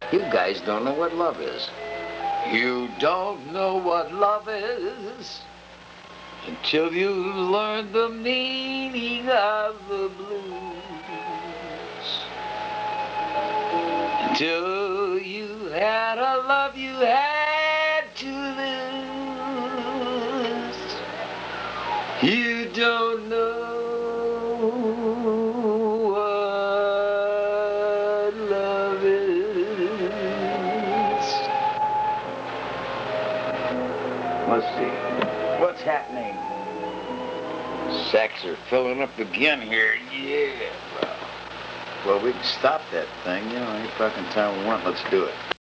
You guys don't know what love is. You don't know what love is until you learn the meaning of the blues. Until you had a love you had to lose. You don't know what love is. Let's see. What's happening? Sacks are filling up again here. Yeah, bro. Well, we can stop that thing. You know, any fucking time we want, let's do it.